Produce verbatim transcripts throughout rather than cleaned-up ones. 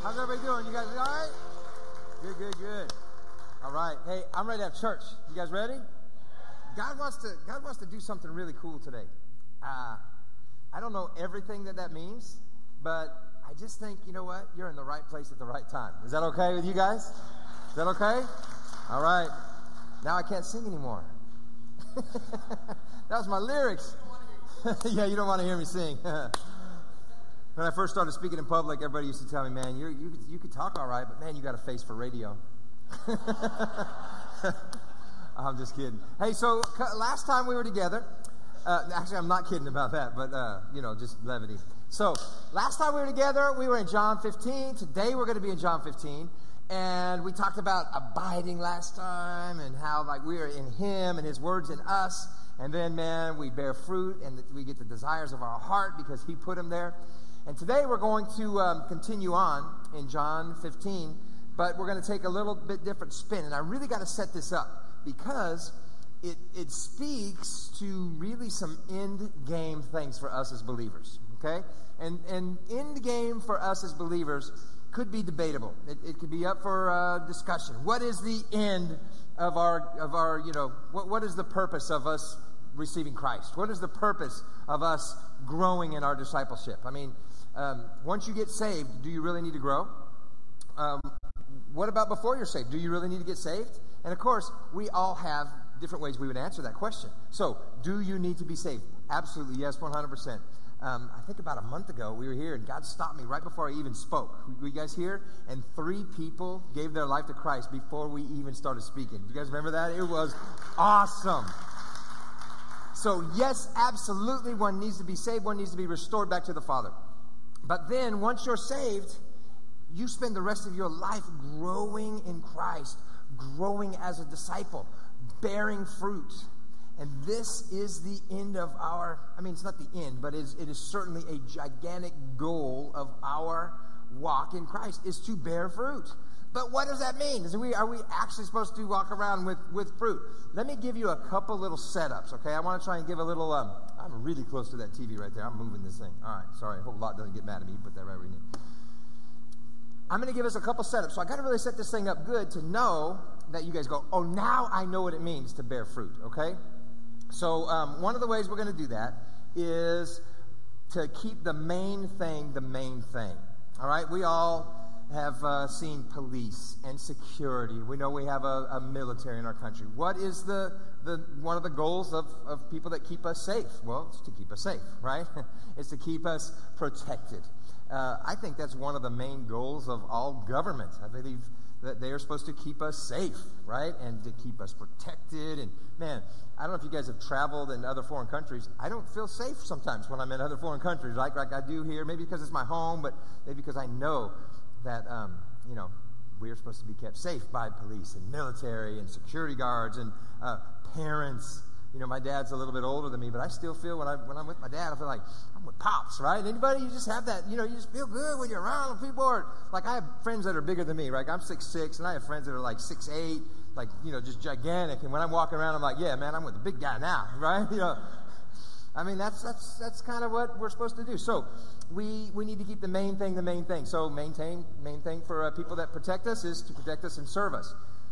How's everybody doing? You guys all right? Good, good, good. All right. Hey, I'm ready to have church. You guys ready? God wants to God wants to do something really cool today. Uh, I don't know everything that that means, but I just think, you know what? You're in the right place at the right time. Is that okay with you guys? Is that okay? All right. Now I can't sing anymore. That was my lyrics. Yeah, you don't want to hear me sing. When I first started speaking in public, everybody used to tell me, man, you're, you could, you could talk all right, but man, you got a face for radio. I'm just kidding. Hey, so last time we were together, uh, actually, I'm not kidding about that, but, uh, you know, just levity. So last time we were together, we were in John fifteen. Today we're going to be in John fifteen. And we talked about abiding last time and how, like, we are in Him and His words in us. And then, man, we bear fruit and we get the desires of our heart because He put them there. And today we're going to um, continue on in John fifteen, but we're going to take a little bit different spin. And I really got to set this up because it, it speaks to really some end game things for us as believers, okay? And, and end game for us as believers could be debatable. It, it could be up for uh, discussion. What is the end of our, of our you know, what, what is the purpose of us receiving Christ? What is the purpose of us growing in our discipleship? I mean, um, once you get saved, do you really need to grow? Um, what about before you're saved? Do you really need to get saved? And of course, we all have different ways we would answer that question. So, do you need to be saved? Absolutely, yes, one hundred percent. Um, I think about a month ago, we were here, and God stopped me right before I even spoke. Were you guys here? And three people gave their life to Christ before we even started speaking. Do you guys remember that? It was awesome. So, yes, absolutely, one needs to be saved. One needs to be restored back to the Father. But then, once you're saved, you spend the rest of your life growing in Christ, growing as a disciple, bearing fruit. And this is the end of our, I mean, it's not the end, but it is, it is certainly a gigantic goal of our walk in Christ, is to bear fruit. But what does that mean? Is we, are we actually supposed to walk around with, with fruit? Let me give you a couple little setups, okay? I want to try and give a little, um, I'm really close to that T V right there. I'm moving this thing. All right, sorry. I hope Lot doesn't get mad at me. Put that right where you need. I'm going to give us a couple setups. So I got to really set this thing up good to know that you guys go, oh, now I know what it means to bear fruit, okay? So um, one of the ways we're going to do that is to keep the main thing the main thing. All right? We all have uh, seen police and security. We know we have a, a military in our country. What is the, the one of the goals of, of people that keep us safe? Well, it's to keep us safe, right? It's to keep us protected. Uh, I think that's one of the main goals of all governments. I believe that they are supposed to keep us safe, right? And to keep us protected. And man, I don't know if you guys have traveled in other foreign countries. I don't feel safe sometimes when I'm in other foreign countries, like, like I do here. Maybe because it's my home, but maybe because I know that, um, you know, we are supposed to be kept safe by police and military and security guards and uh, parents. You know, my dad's a little bit older than me, but I still feel when, I, when I'm with my dad, I feel like I'm with Pops, right? Anybody, you just have that, you know, you just feel good when you're around people. Are, like, I have friends that are bigger than me, right? I'm six six, and I have friends that are like six eight, like, you know, just gigantic. And when I'm walking around, I'm like, yeah, man, I'm with the big guy now, right? You know, I mean, that's that's that's kind of what we're supposed to do. So we we need to keep the main thing the main thing. So maintain, main thing for uh, people that protect us is to protect us and serve us.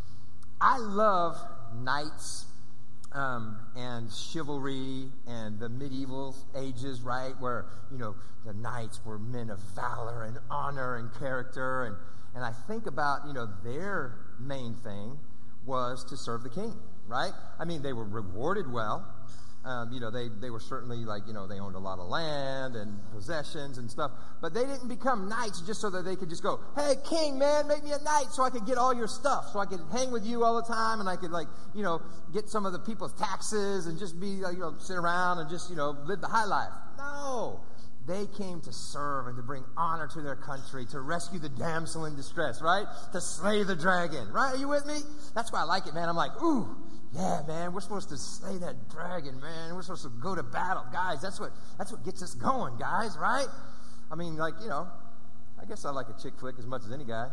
I love knights. Um, and chivalry and the medieval ages, right, where, you know, the knights were men of valor and honor and character. And, and I think about, you know, their main thing was to serve the king, right? I mean, they were rewarded well. Um, you know, they, they were certainly like, you know, they owned a lot of land and possessions and stuff. But they didn't become knights just so that they could just go, hey, king, man, make me a knight so I could get all your stuff. So I could hang with you all the time and I could, like, you know, get some of the people's taxes and just be, like, you know, sit around and just, you know, live the high life. No. They came to serve and to bring honor to their country, to rescue the damsel in distress, right? To slay the dragon, right? Are you with me? That's why I like it, man. I'm like, ooh, yeah, man, we're supposed to slay that dragon, man. We're supposed to go to battle. Guys, that's what that's what gets us going, guys, right? I mean, like, you know, I guess I like a chick flick as much as any guy.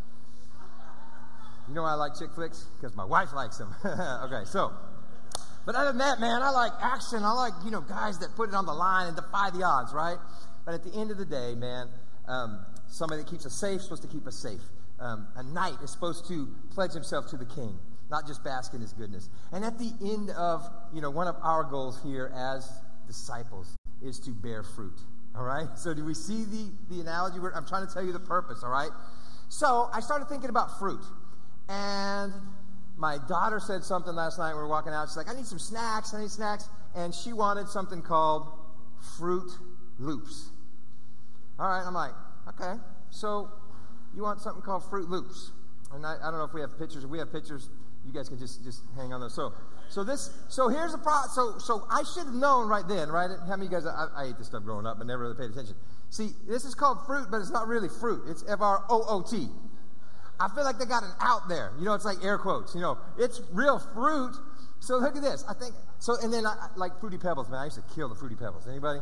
You know why I like chick flicks? Because my wife likes them. Okay, so... But other than that, man, I like action. I like, you know, guys that put it on the line and defy the odds, right? But at the end of the day, man, Um, somebody that keeps us safe is supposed to keep us safe. Um, a knight is supposed to pledge himself to the king, not just bask in his goodness. And at the end of, you know, one of our goals here as disciples is to bear fruit. All right? So do we see the, the analogy? I'm trying to tell you the purpose, all right? So I started thinking about fruit. And my daughter said something last night. We were walking out. She's like, I need some snacks. I need snacks. And she wanted something called Fruit Loops. All right. I'm like, okay. So you want something called Fruit Loops. And I, I don't know if we have pictures. If we have pictures, you guys can just, just hang on those. So so this so here's the pro. So so I should have known right then, right? How many of you guys, I, I ate this stuff growing up, but never really paid attention. See, this is called fruit, but it's not really fruit. It's F R O O T. I feel like they got an out there. You know, it's like air quotes. You know, it's real fruit. So look at this. I think, so, and then I, like Fruity Pebbles, man. I used to kill the Fruity Pebbles. Anybody?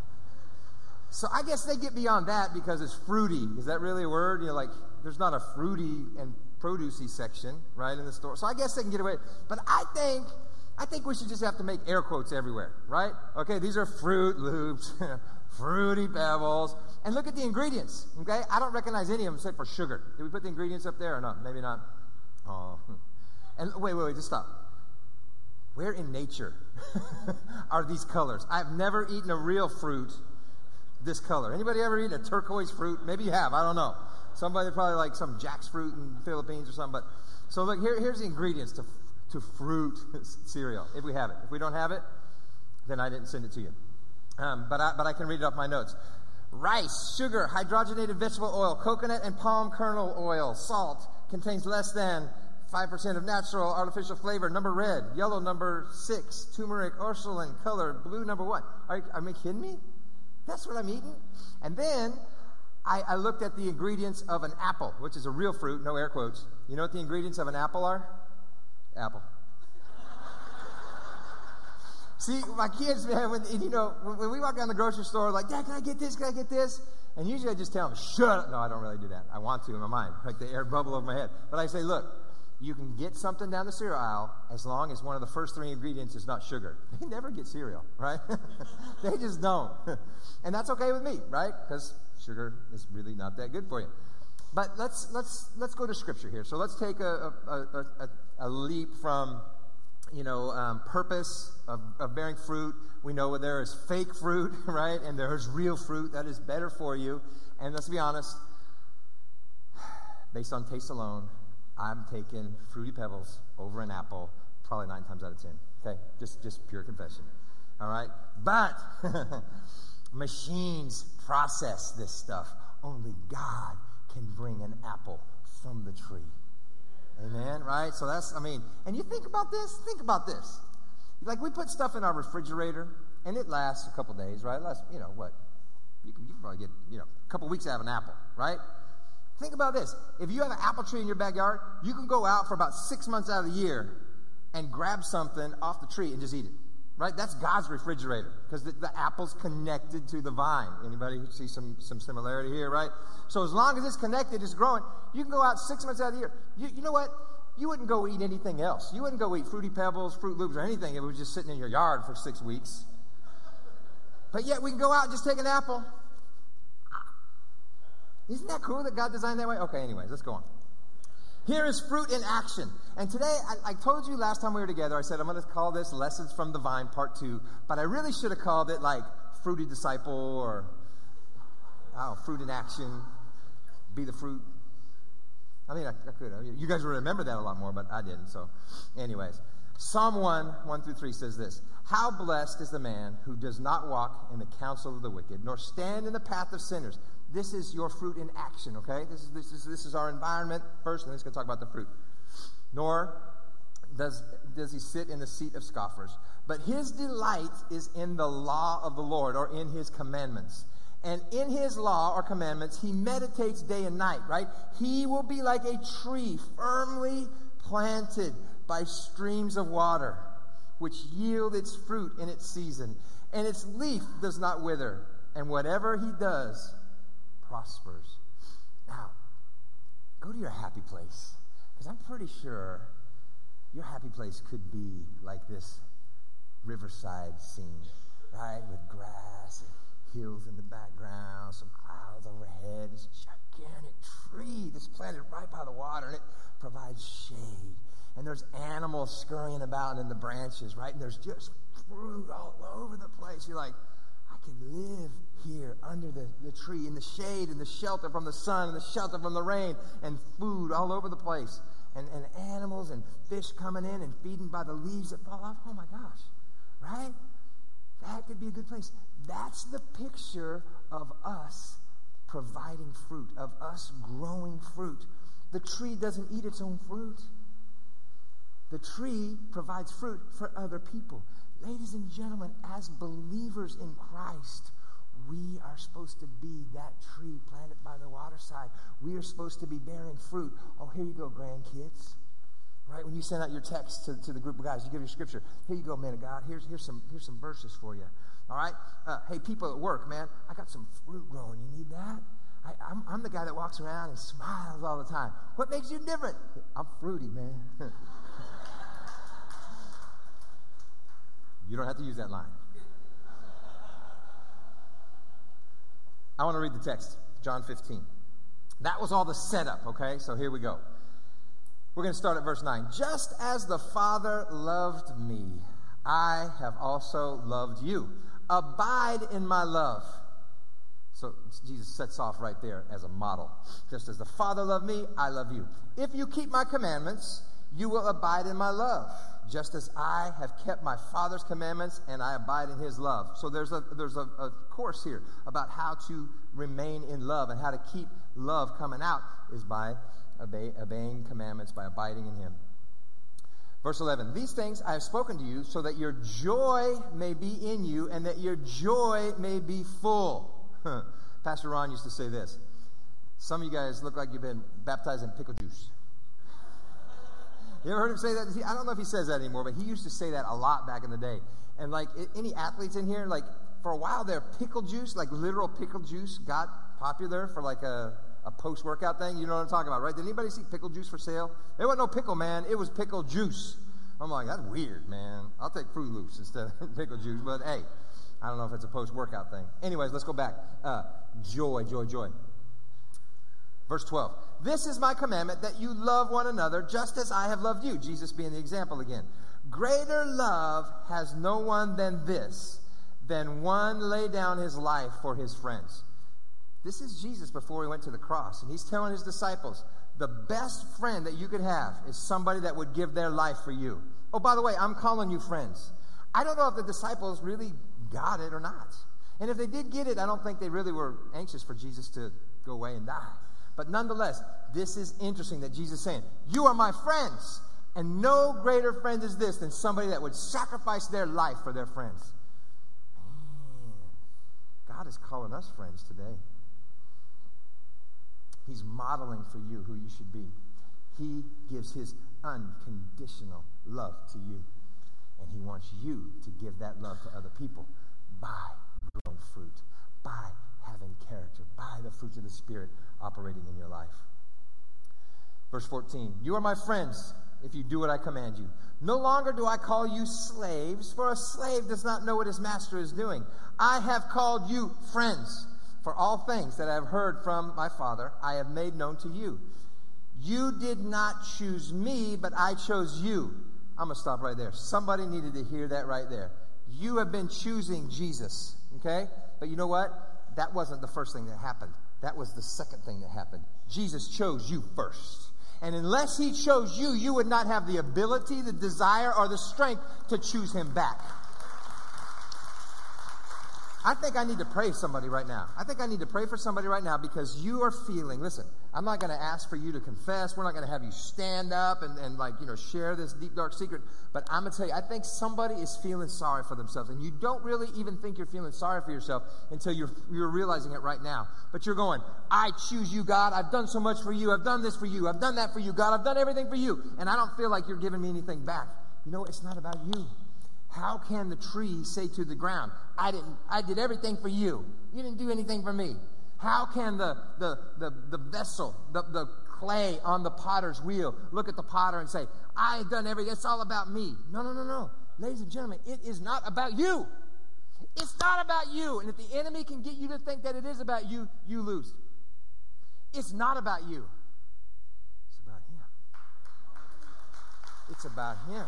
So I guess they get beyond that because it's fruity. Is that really a word? You know, like, there's not a fruity and producey section, right, in the store. So I guess they can get away. But I think, I think we should just have to make air quotes everywhere, right? Okay, these are Fruit Loops, Fruity Pebbles. And look at the ingredients, okay? I don't recognize any of them except for sugar. Did we put the ingredients up there or not? Maybe not. Oh. And wait, wait, wait, just stop. Where in nature are these colors? I've never eaten a real fruit this color. Anybody ever eaten a turquoise fruit? Maybe you have. I don't know. Somebody probably like some jackfruit in the Philippines or something. But so look, here, here's the ingredients to to fruit cereal. If we have it. If we don't have it, then I didn't send it to you. Um, but I but I can read it off my notes. Rice, sugar, hydrogenated vegetable oil, coconut and palm kernel oil, salt, contains less than five percent of natural artificial flavor. Number red, yellow number six, turmeric, ursulin, color, blue number one. Are you, are you kidding me? That's what I'm eating? And then I, I looked at the ingredients of an apple, which is a real fruit, no air quotes. You know what the ingredients of an apple are? Apple. See, my kids, man, when, you know, when, when we walk down the grocery store, like, Dad, can I get this? Can I get this? And usually I just tell them, shut up. No, I don't really do that. I want to in my mind, like the air bubble over my head. But I say, look, you can get something down the cereal aisle as long as one of the first three ingredients is not sugar. They never get cereal, right? They just don't. And that's okay with me, right? Because sugar is really not that good for you. But let's let's let's go to Scripture here. So let's take a a, a, a, a leap from, you know, um, purpose of, of bearing fruit. We know there is fake fruit, right? And there's real fruit that is better for you. And let's be honest, based on taste alone, I'm taking Fruity Pebbles over an apple probably nine times out of ten. Okay? Just, just pure confession. All right? But machines process this stuff. Only God can bring an apple from the tree. Amen, right? So that's, I mean, and you think about this, think about this. Like, we put stuff in our refrigerator, and it lasts a couple days, right? It lasts, you know, what? You can, you can probably get, you know, a couple weeks out of an apple, right? Think about this. If you have an apple tree in your backyard, you can go out for about six months out of the year and grab something off the tree and just eat it, right? That's God's refrigerator because the, the apple's connected to the vine. Anybody see some, some similarity here, right? So as long as it's connected, it's growing, you can go out six months out of the year. You, you know what? You wouldn't go eat anything else. You wouldn't go eat Fruity Pebbles, Fruit Loops, or anything if it was just sitting in your yard for six weeks. But yet we can go out and just take an apple. Isn't that cool that God designed that way? Okay, anyways, let's go on. Here is fruit in action. And today, I, I told you last time we were together, I said I'm going to call this Lessons from the Vine Part two, but I really should have called it like Fruity Disciple or oh, Fruit in Action, Be the Fruit. I mean, I, I could. I mean, you guys would remember that a lot more, but I didn't. So anyways, Psalm one, one through three says this. How blessed is the man who does not walk in the counsel of the wicked, nor stand in the path of sinners. This is your fruit in action, okay? This is this is this is our environment first, and then it's going to talk about the fruit. Nor does does he sit in the seat of scoffers, but his delight is in the law of the Lord, or in his commandments. And in his law or commandments, he meditates day and night, right? He will be like a tree firmly planted by streams of water, which yield its fruit in its season, and its leaf does not wither, and whatever he does prospers. Now, go to your happy place, because I'm pretty sure your happy place could be like this riverside scene, right? With grass and hills in the background, some clouds overhead, this gigantic tree that's planted right by the water, and it provides shade. And there's animals scurrying about in the branches, right? And there's just fruit all over the place. You're like, I can live here under the, the tree, in the shade, in the shelter from the sun, and the shelter from the rain, and food all over the place. And, and animals and fish coming in and feeding by the leaves that fall off. Oh my gosh, right? That could be a good place. That's the picture of us providing fruit, of us growing fruit. The tree doesn't eat its own fruit. The tree provides fruit for other people. Ladies and gentlemen, as believers in Christ, we are supposed to be that tree planted by the waterside. We are supposed to be bearing fruit. Oh, here you go, grandkids. Right? When you send out your text to, to the group of guys, you give your scripture. Here you go, man of God. Here's, here's, some, here's some verses for you. All right? Uh, hey, people at work, man, I got some fruit growing. You need that? I, I'm, I'm the guy that walks around and smiles all the time. What makes you different? I'm fruity, man. You don't have to use that line. I want to read the text, John fifteen. That was all the setup, okay? So here we go. We're going to start at verse nine. Just as the Father loved me, I have also loved you. Abide in my love. So Jesus sets off right there as a model. Just as the Father loved me, I love you. If you keep my commandments, you will abide in my love, just as I have kept my Father's commandments and I abide in his love. So there's a there's a, a course here about how to remain in love, and how to keep love coming out is by obey, obeying commandments, by abiding in him. Verse eleven, these things I have spoken to you so that your joy may be in you and that your joy may be full. Pastor Ron used to say this. Some of you guys look like you've been baptized in pickle juice. You ever heard him say that? I don't know if he says that anymore, but he used to say that a lot back in the day. And like any athletes in here, like for a while there, pickle juice, like literal pickle juice, got popular for like a, a post-workout thing. You know what I'm talking about, right? Did anybody see pickle juice for sale? There wasn't no pickle, man. It was pickle juice. I'm like, that's weird, man. I'll take Fruit Loops instead of pickle juice. But hey, I don't know if it's a post-workout thing. Anyways, let's go back. Uh, joy, joy, joy. Verse twelve, this is my commandment, that you love one another just as I have loved you. Jesus being the example again. Greater love has no one than this, than one lay down his life for his friends. This is Jesus before he went to the cross. And he's telling his disciples, the best friend that you could have is somebody that would give their life for you. Oh, by the way, I'm calling you friends. I don't know if the disciples really got it or not. And if they did get it, I don't think they really were anxious for Jesus to go away and die. But nonetheless, this is interesting that Jesus is saying, you are my friends, and no greater friend is this than somebody that would sacrifice their life for their friends. Man, God is calling us friends today. He's modeling for you who you should be. He gives his unconditional love to you, and he wants you to give that love to other people by growing fruit, by having character, by the fruits of the Spirit operating in your life. Verse fourteen, you are my friends if you do what I command you. No longer do I call you slaves, for a slave does not know what his master is doing. I have called you friends, for all things that I have heard from my Father I have made known to you. You did not choose me, but I chose you. I'm going to stop right there. Somebody needed to hear that right there. You have been choosing Jesus, okay? But you know what? That wasn't the first thing that happened. That was the second thing that happened. Jesus chose you first. And unless he chose you, you would not have the ability, the desire, or the strength to choose him back. I think I need to pray for somebody right now. I think I need to pray for somebody right now because you are feeling, listen, I'm not going to ask for you to confess. We're not going to have you stand up and, and like, you know, share this deep, dark secret. But I'm going to tell you, I think somebody is feeling sorry for themselves. And you don't really even think you're feeling sorry for yourself until you're, you're realizing it right now. But you're going, I choose you, God. I've done so much for you. I've done this for you. I've done that for you, God. I've done everything for you. And I don't feel like you're giving me anything back. You know, it's not about you. How can the tree say to the ground, I didn't, I did everything for you. You didn't do anything for me. How can the, the, the, the vessel, the, the clay on the potter's wheel look at the potter and say, I've done everything. It's all about me. No, no, no, no. Ladies and gentlemen, it is not about you. It's not about you. And if the enemy can get you to think that it is about you, you lose. It's not about you. It's about him. It's about him.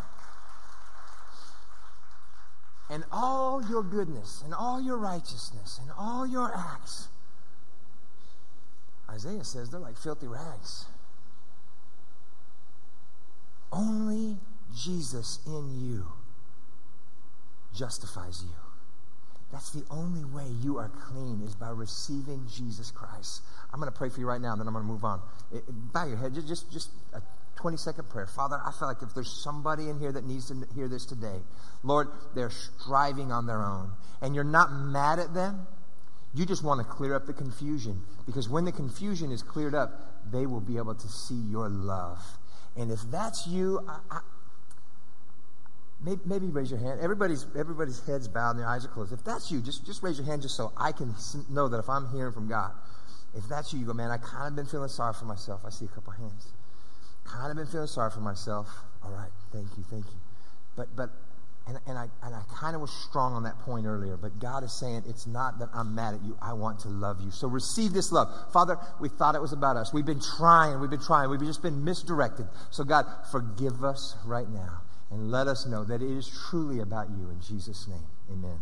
And all your goodness, and all your righteousness, and all your acts, Isaiah says they're like filthy rags. Only Jesus in you justifies you. That's the only way you are clean, is by receiving Jesus Christ. I'm going to pray for you right now, and then I'm going to move on. It, it, bow your head. Just, just, just a twenty-second prayer. Father, I feel like if there's somebody in here that needs to hear this today, Lord, they're striving on their own, and you're not mad at them. You just want to clear up the confusion, because when the confusion is cleared up, they will be able to see your love. And if that's you, I, I, maybe, maybe raise your hand. Everybody's everybody's heads bowed and their eyes are closed. If that's you, just, just raise your hand just so I can know that if I'm hearing from God. If that's you, you go, man, I kind of been feeling sorry for myself. I see a couple hands. Kind of been feeling sorry for myself. All right, thank you, thank you. But, but, and, and I and I kind of was strong on that point earlier, but God is saying it's not that I'm mad at you. I want to love you. So receive this love. Father, we thought it was about us. We've been trying, we've been trying. We've just been misdirected. So God, forgive us right now and let us know that it is truly about you. In Jesus' name, amen.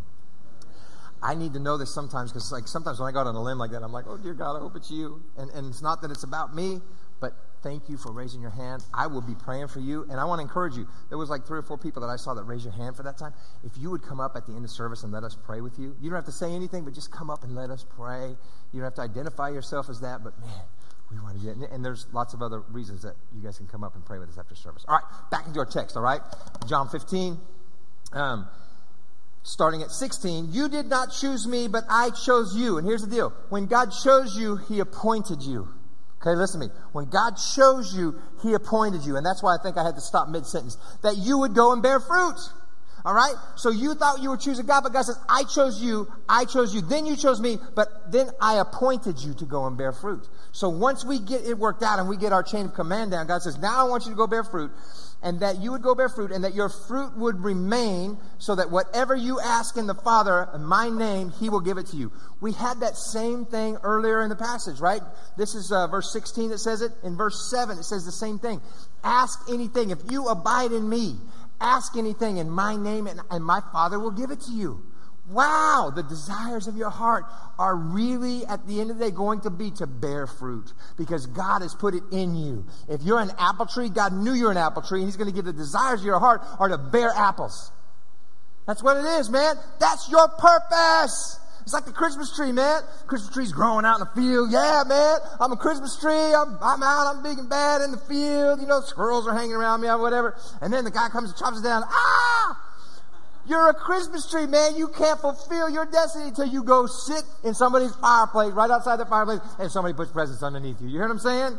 I need to know this sometimes, because like sometimes when I go out on a limb like that, I'm like, oh, dear God, I hope it's you. And, and it's not that it's about me, but thank you for raising your hand. I will be praying for you. And I want to encourage you. There was like three or four people that I saw that raised your hand for that time. If you would come up at the end of service and let us pray with you. You don't have to say anything, but just come up and let us pray. You don't have to identify yourself as that, but man, we want to get it. And there's lots of other reasons that you guys can come up and pray with us after service. All right, back into our text, all right? John fifteen. Um, starting at sixteen, you did not choose me, but I chose you. And here's the deal. When God chose you, he appointed you. Okay, listen to me. When God chose you, he appointed you. And that's why I think I had to stop mid-sentence. That you would go and bear fruit. All right? So you thought you were choosing God, but God says, I chose you, I chose you. Then you chose me, but then I appointed you to go and bear fruit. So once we get it worked out and we get our chain of command down, God says, now I want you to go bear fruit. And that you would go bear fruit, and that your fruit would remain, so that whatever you ask in the Father, in my name, he will give it to you. We had that same thing earlier in the passage, right? This is uh, verse sixteen that says it. In verse seven, it says the same thing. Ask anything. If you abide in me, ask anything in my name, and, and my Father will give it to you. Wow, the desires of your heart are really, at the end of the day, going to be to bear fruit, because God has put it in you. If you're an apple tree, God knew you're an apple tree, and he's going to give the desires of your heart are to bear apples. That's what it is, man. That's your purpose. It's like the Christmas tree, man. Christmas tree's growing out in the field. Yeah, man, I'm a Christmas tree. I'm, I'm out. I'm big and bad in the field. You know, squirrels are hanging around me or whatever. And then the guy comes and chops it down. Ah! You're a Christmas tree, man. You can't fulfill your destiny until you go sit in somebody's fireplace, right outside the fireplace, and somebody puts presents underneath you. You hear what I'm saying?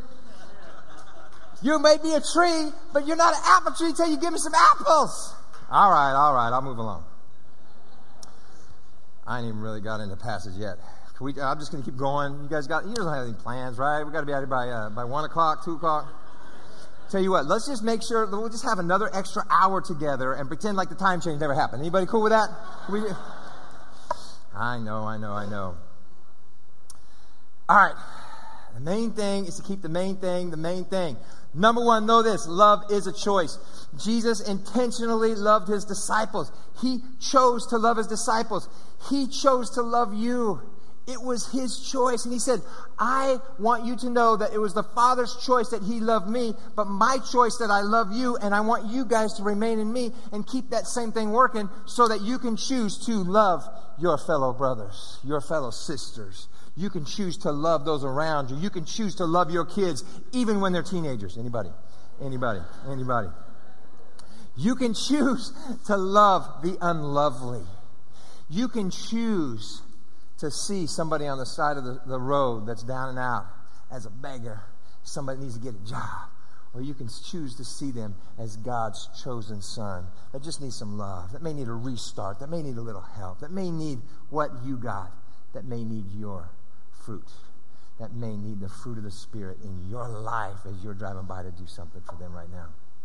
You may be a tree, but you're not an apple tree until you give me some apples. All right, all right. I'll move along. I ain't even really got into the passage yet. Can we, I'm just going to keep going. You guys got, you don't have any plans, right? We got to be out here by, uh, by one o'clock, two o'clock. Tell you what, let's just make sure that we'll just have another extra hour together and pretend like the time change never happened. Anybody cool with that? We, I know, I know, I know. All right. The main thing is to keep the main thing the main thing. Number one, know this. Love is a choice. Jesus intentionally loved his disciples. He chose to love his disciples. He chose to love you. It was his choice. And he said, I want you to know that it was the Father's choice that he loved me, but my choice that I love you, and I want you guys to remain in me and keep that same thing working, so that you can choose to love your fellow brothers, your fellow sisters. You can choose to love those around you. You can choose to love your kids even when they're teenagers. Anybody? Anybody? Anybody? You can choose to love the unlovely. You can choose to see somebody on the side of the, the road that's down and out as a beggar, somebody needs to get a job. Or you can choose to see them as God's chosen son that just needs some love, that may need a restart, that may need a little help, that may need what you got, that may need your fruit, that may need the fruit of the Spirit in your life as you're driving by to do something for them right now.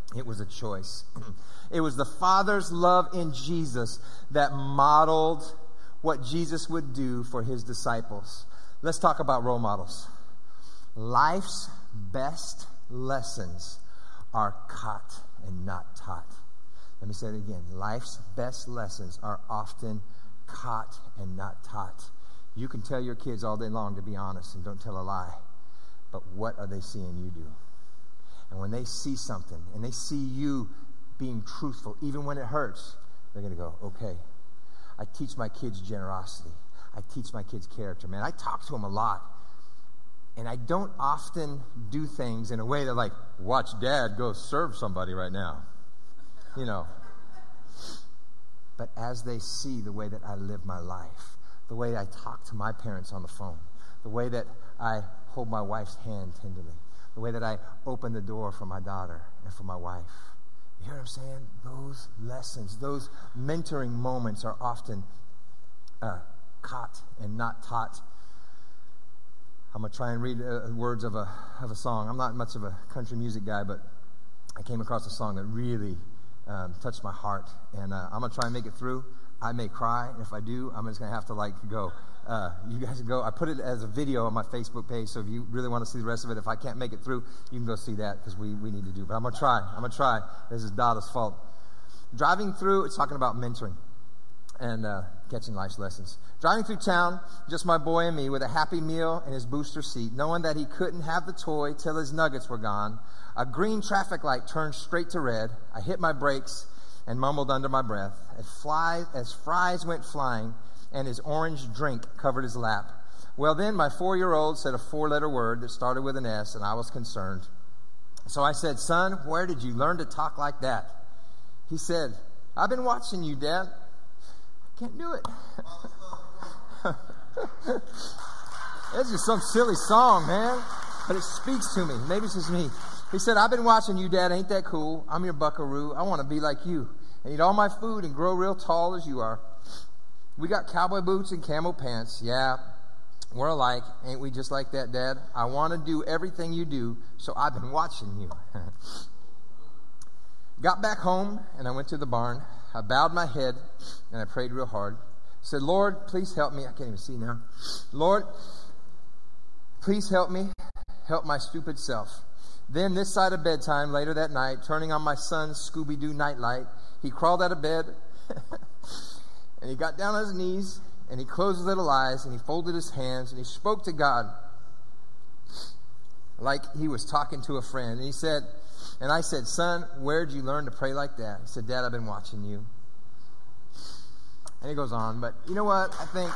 It was a choice. It was the Father's love in Jesus that modeled what Jesus would do for his disciples. Let's talk about role models. Life's best lessons are caught and not taught. Let me say it again. Life's best lessons are often caught and not taught. You can tell your kids all day long to be honest and don't tell a lie. But what are they seeing you do? And when they see something and they see you being truthful, even when it hurts, they're going to go, okay. I teach my kids generosity. I teach my kids character. Man, I talk to them a lot. And I don't often do things in a way that like, watch Dad go serve somebody right now. You know. But as they see the way that I live my life, the way I talk to my parents on the phone, the way that I hold my wife's hand tenderly, the way that I open the door for my daughter and for my wife. You hear what I'm saying? Those lessons, those mentoring moments are often uh, caught and not taught. I'm going to try and read uh, words of a of a song. I'm not much of a country music guy, but I came across a song that really um, touched my heart. And uh, I'm going to try and make it through. I may cry, and if I do, I'm just going to have to like go. Uh, you guys go. I put it as a video on my Facebook page, so if you really want to see the rest of it, if I can't make it through, you can go see that because we, we need to do. But I'm going to try. I'm going to try. This is Dada's fault. Driving through, it's talking about mentoring and uh, catching life's lessons. Driving through town, just my boy and me with a Happy Meal in his booster seat, knowing that he couldn't have the toy till his nuggets were gone. A green traffic light turned straight to red. I hit my brakes and mumbled under my breath as flies, as fries went flying and his orange drink covered his lap. Well, then my four-year-old said a four-letter word that started with an S, and I was concerned. So I said, son, where did you learn to talk like that? He said, I've been watching you, Dad. I can't do it. It's just some silly song, man. But it speaks to me. Maybe it's just me. He said, I've been watching you, Dad. Ain't that cool? I'm your buckaroo. I want to be like you and eat all my food and grow real tall as you are. We got cowboy boots and camel pants. Yeah, we're alike. Ain't we just like that, Dad? I want to do everything you do, so I've been watching you. Got back home, and I went to the barn. I bowed my head, and I prayed real hard. Said, Lord, please help me. I can't even see now. Lord, please help me. Help my stupid self. Then this side of bedtime, later that night, turning on my son's Scooby-Doo nightlight, he crawled out of bed, and he got down on his knees, and he closed his little eyes, and he folded his hands, and he spoke to God like he was talking to a friend. And he said, and I said, son, where'd you learn to pray like that? He said, Dad, I've been watching you. And he goes on, but you know what? I think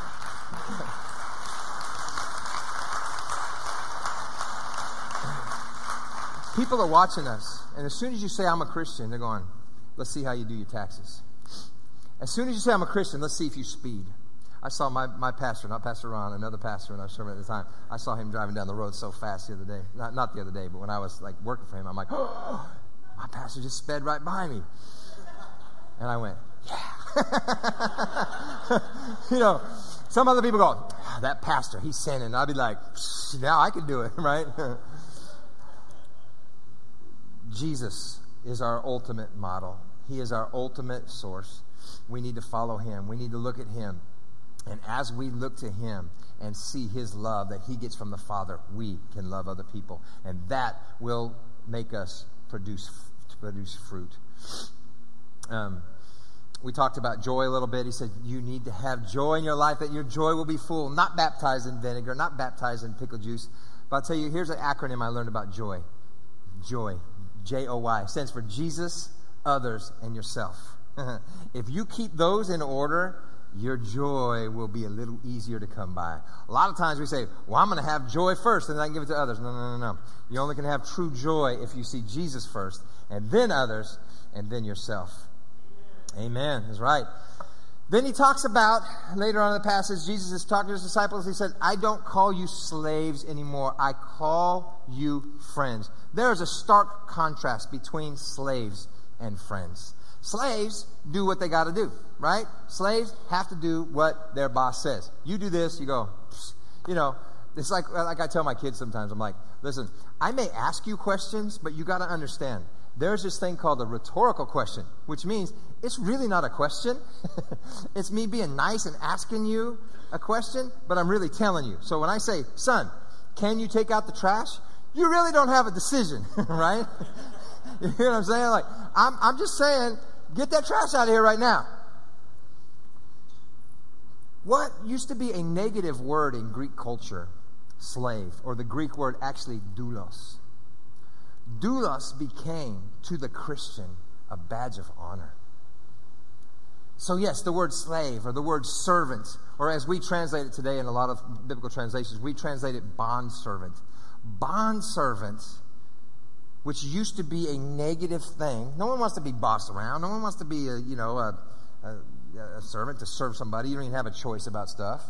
people are watching us, and as soon as you say, I'm a Christian, they're going, let's see how you do your taxes. As soon as you say, I'm a Christian, let's see if you speed. I saw my, my pastor, not Pastor Ron, another pastor when I was serving at the time. I saw him driving down the road so fast the other day. Not, not the other day, but when I was like working for him, I'm like, oh, my pastor just sped right by me. And I went, yeah. You know, some other people go, oh, that pastor, he's sinning. And I'll be like, now I can do it, right? Jesus is our ultimate model. He is our ultimate source. We need to follow him. We need to look at him. And as we look to him and see his love that he gets from the Father, we can love other people. And that will make us produce produce fruit. Um, we talked about joy a little bit. He said, you need to have joy in your life, that your joy will be full, not baptized in vinegar, not baptized in pickle juice. But I'll tell you, here's an acronym I learned about joy. Joy, J O Y, stands for Jesus, others, and yourself. If you keep those in order, your joy will be a little easier to come by. A lot of times we say, well, I'm going to have joy first, and then I can give it to others. No, no, no, no. You only can have true joy if you see Jesus first, and then others, and then yourself. Amen. That's right. Then he talks about, later on in the passage, Jesus is talking to his disciples. He said, I don't call you slaves anymore. I call you friends. There is a stark contrast between slaves and friends. Slaves do what they got to do, right? Slaves have to do what their boss says. You do this, you go, psst. You know, it's like like I tell my kids sometimes. I'm like, listen, I may ask you questions, but you got to understand, there's this thing called a rhetorical question, which means it's really not a question. It's me being nice and asking you a question, but I'm really telling you. So when I say, son, can you take out the trash? You really don't have a decision, right? You hear what I'm saying? Like, I'm, I'm just saying, get that trash out of here right now. What used to be a negative word in Greek culture, slave, or the Greek word actually doulos. Doulos became, to the Christian, a badge of honor. So yes, the word slave or the word servant, or as we translate it today in a lot of biblical translations, we translate it bond servant. Bond servant, which used to be a negative thing. No one wants to be bossed around. No one wants to be a, you know, a, a a servant to serve somebody. You don't even have a choice about stuff.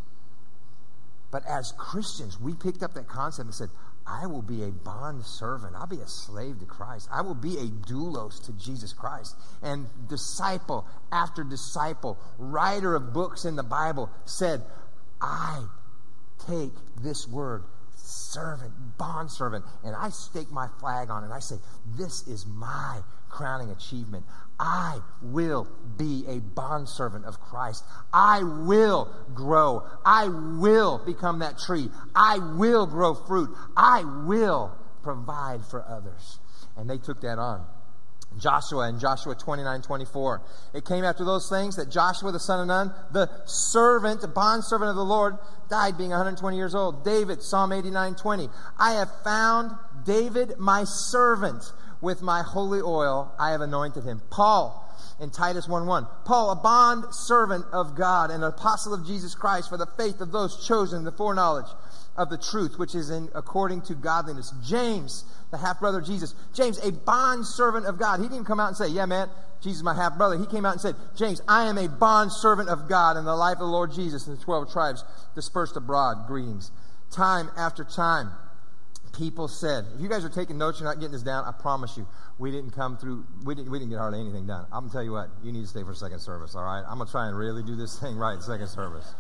But as Christians, we picked up that concept and said, I will be a bond servant. I'll be a slave to Christ. I will be a doulos to Jesus Christ. And disciple after disciple, writer of books in the Bible said, I take this word, servant, bond servant, and I stake my flag on it. I say, this is my crowning achievement. I will be a bondservant of Christ. I will grow. I will become that tree. I will grow fruit. I will provide for others. And they took that on. Joshua in Joshua twenty-nine twenty-four. It came after those things that Joshua the son of Nun, the servant, the bondservant of the Lord, died being one hundred twenty years old. David, Psalm eighty-nine twenty. I have found David my servant. With my holy oil, I have anointed him. Paul, in Titus one one. Paul, a bond servant of God and an apostle of Jesus Christ for the faith of those chosen, the foreknowledge of the truth, which is in according to godliness. James, the half-brother of Jesus. James, a bond servant of God. He didn't come out and say, yeah, man, Jesus is my half-brother. He came out and said, James, I am a bond servant of God in the life of the Lord Jesus and the twelve tribes dispersed abroad. Greetings. Time after time, people said, if you guys are taking notes, you're not getting this down, I promise you, we didn't come through, we didn't, we didn't get hardly anything done. I'm going to tell you what, you need to stay for second service, all right? I'm going to try and really do this thing right in second service.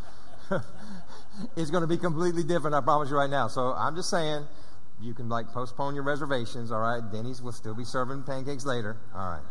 It's going to be completely different, I promise you right now. So I'm just saying, you can like postpone your reservations, all right? Denny's will still be serving pancakes later, all right?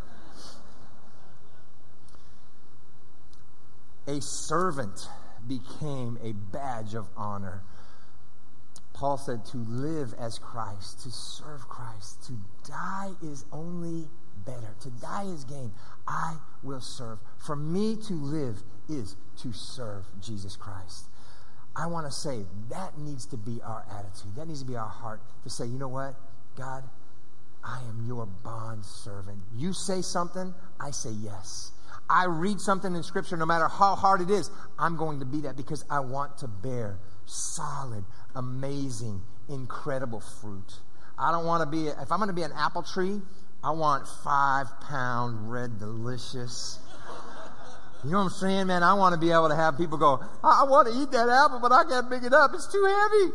A servant became a badge of honor. Paul said to live as Christ, to serve Christ, to die is only better. To die is gain. I will serve. For me to live is to serve Jesus Christ. I want to say that needs to be our attitude. That needs to be our heart to say, you know what, God, I am your bond servant. You say something, I say yes. I read something in Scripture, no matter how hard it is, I'm going to be that because I want to bear solid, amazing, incredible fruit. I don't want to be, if I'm going to be an apple tree, I want five pound red delicious. You know what I'm saying, man? I want to be able to have people go, I, I want to eat that apple, but I can't pick it up. It's too heavy.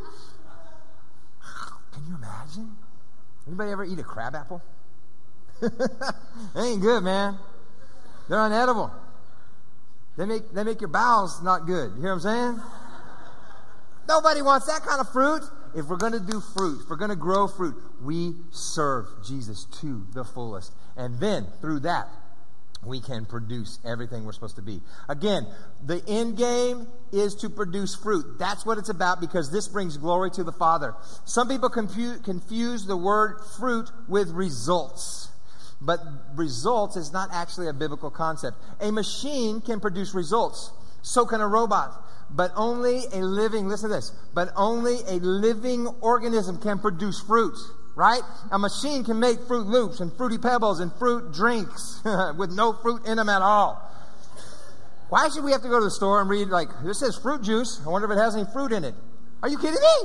Can you imagine? Anybody ever eat a crab apple? They ain't good, man. They're unedible. They make, they make your bowels not good. You hear what I'm saying? Nobody wants that kind of fruit. If we're going to do fruit, if we're going to grow fruit, we serve Jesus to the fullest. And then, through that, we can produce everything we're supposed to be. Again, the end game is to produce fruit. That's what it's about because this brings glory to the Father. Some people confuse, confuse the word fruit with results. But results is not actually a biblical concept. A machine can produce results. So can a robot. But only a living, listen to this, but only a living organism can produce fruit, right? A machine can make Fruit Loops and Fruity Pebbles and fruit drinks with no fruit in them at all. Why should we have to go to the store and read, like, this says fruit juice. I wonder if it has any fruit in it. Are you kidding me?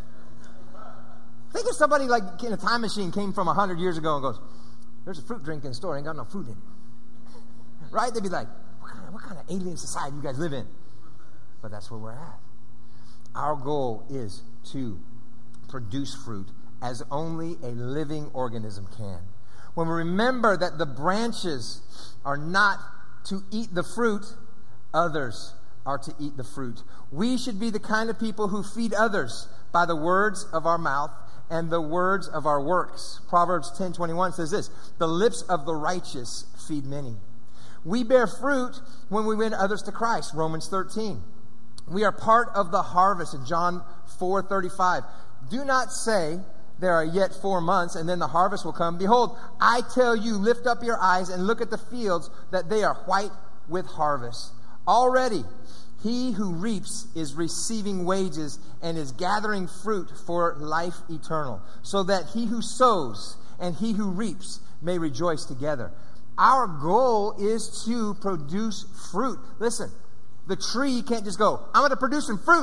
Think if somebody, like, in a time machine came from one hundred years ago and goes, there's a fruit drink in the store, ain't got no fruit in it. Right? They'd be like, what kind of, what kind of alien society you guys live in? But that's where we're at. Our goal is to produce fruit as only a living organism can. When we remember that the branches are not to eat the fruit, others are to eat the fruit. We should be the kind of people who feed others by the words of our mouth and the words of our works. Proverbs ten twenty-one says this, the lips of the righteous feed many. We bear fruit when we win others to Christ. Romans thirteen. We are part of the harvest in John four thirty-five. Do not say there are yet four months and then the harvest will come. Behold, I tell you, lift up your eyes and look at the fields, that they are white with harvest. Already he who reaps is receiving wages and is gathering fruit for life eternal, so that he who sows and he who reaps may rejoice together. Our goal is to produce fruit. Listen, the tree can't just go, I'm going to produce some fruit.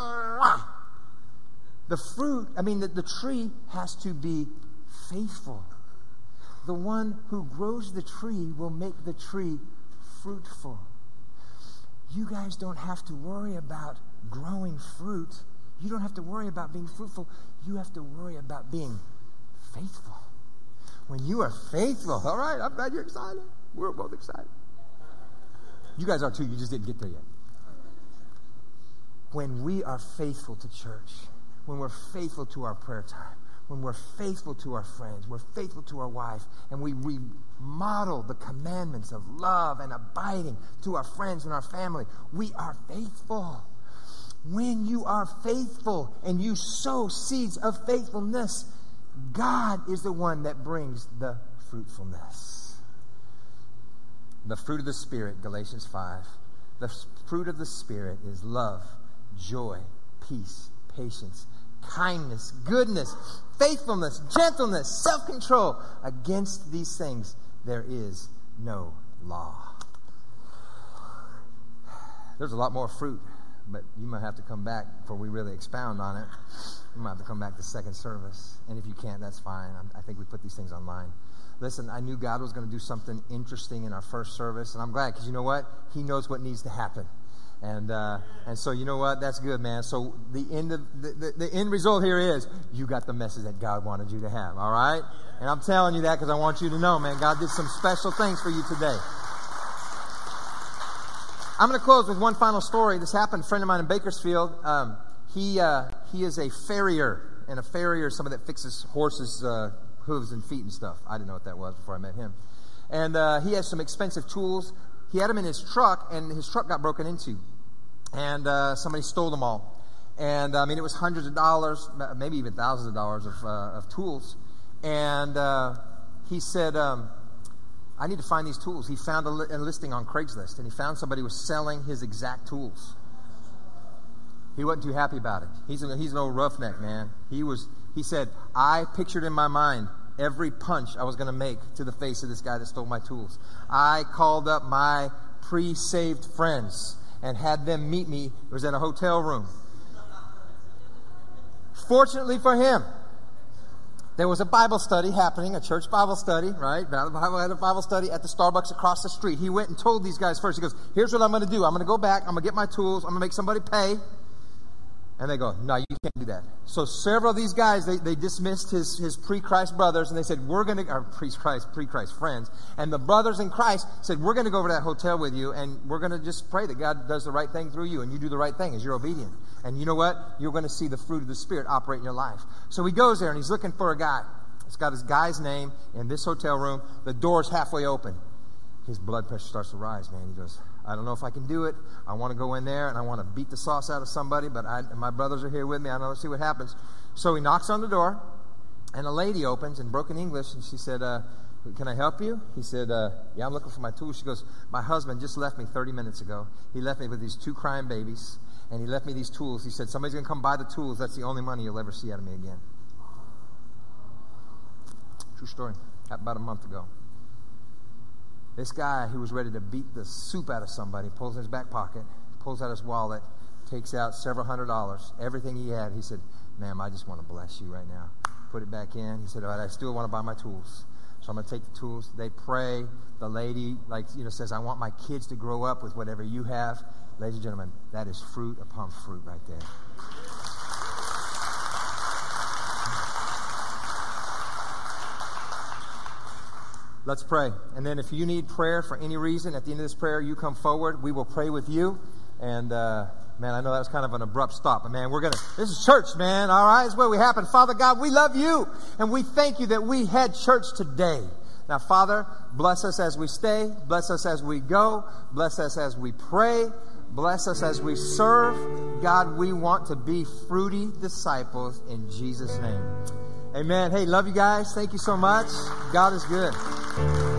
The fruit, I mean, the, the tree has to be faithful. The one who grows the tree will make the tree fruitful. You guys don't have to worry about growing fruit. You don't have to worry about being fruitful. You have to worry about being faithful. When you are faithful, all right, I'm glad you're excited. We're both excited. You guys are too, you just didn't get there yet. When we are faithful to church, when we're faithful to our prayer time, when we're faithful to our friends, we're faithful to our wife, and we remodel the commandments of love and abiding to our friends and our family, we are faithful. When you are faithful and you sow seeds of faithfulness, God is the one that brings the fruitfulness. The fruit of the Spirit, Galatians five. The fruit of the Spirit is love, joy, peace, patience, kindness, goodness, faithfulness, gentleness, self-control. Against these things there is no law. There's a lot more fruit, but you might have to come back before we really expound on it. You might have to come back to second service. And if you can't, that's fine. I think we put these things online. Listen, I knew God was going to do something interesting in our first service, and I'm glad, because you know what? He knows what needs to happen. And uh, and so, you know what? That's good, man. So the end of the, the, the end result here is you got the message that God wanted you to have, all right? And I'm telling you that because I want you to know, man, God did some special things for you today. I'm going to close with one final story. This happened, a friend of mine in Bakersfield. Um, he uh, he is a farrier, and a farrier is somebody that fixes horses' uh, hooves and feet and stuff. I didn't know what that was before I met him. And uh, he has some expensive tools. He had them in his truck, and his truck got broken into. And uh, somebody stole them all. And, I mean, it was hundreds of dollars, maybe even thousands of dollars of, uh, of tools. And uh, he said, um, I need to find these tools. He found a, li- a listing on Craigslist, and he found somebody was selling his exact tools. He wasn't too happy about it. He's, a, he's an old roughneck, man. He was. He said, I pictured in my mind every punch I was going to make to the face of this guy that stole my tools. I called up my pre-saved friends and had them meet me. It was in a hotel room. Fortunately for him, there was a Bible study happening, a church Bible study, right? Bible had a Bible study at the Starbucks across the street. He went and told these guys first. He goes, here's what I'm going to do. I'm going to go back. I'm going to get my tools. I'm going to make somebody pay. And they go, no, you can't do that. So several of these guys, they, they dismissed his, his pre-Christ brothers, and they said, we're going to, or pre-Christ, pre-Christ friends. And the brothers in Christ said, we're going to go over to that hotel with you, and we're going to just pray that God does the right thing through you, and you do the right thing as you're obedient. And you know what? You're going to see the fruit of the Spirit operate in your life. So he goes there, and he's looking for a guy. It's got his guy's name in this hotel room. The door's halfway open. His blood pressure starts to rise, man. He goes, I don't know if I can do it. I want to go in there and I want to beat the sauce out of somebody, but I, my brothers are here with me. I don't know. Let's see what happens. So he knocks on the door, and a lady opens in broken English, and she said, uh, can I help you? He said, uh, yeah, I'm looking for my tools. She goes, my husband just left me thirty minutes ago. He left me with these two crying babies, and he left me these tools. He said, somebody's going to come buy the tools. That's the only money you'll ever see out of me again. True story. Happened about a month ago. This guy who was ready to beat the soup out of somebody pulls in his back pocket, pulls out his wallet, takes out several hundred dollars, everything he had. He said, ma'am, I just want to bless you right now. Put it back in. He said, all right, I still want to buy my tools. So I'm going to take the tools. They pray. The lady, like, you know, says, I want my kids to grow up with whatever you have. Ladies and gentlemen, that is fruit upon fruit right there. Let's pray. And then if you need prayer for any reason, at the end of this prayer, you come forward. We will pray with you. And uh, Man, I know that was kind of an abrupt stop, but man, we're going to, this is church, man. All right, it's where we happen. Father God, we love you, and we thank you that we had church today. Now, Father, bless us as we stay. Bless us as we go. Bless us as we pray. Bless us as we serve. God, we want to be fruity disciples in Jesus' name. Amen. Hey, love you guys. Thank you so much. God is good.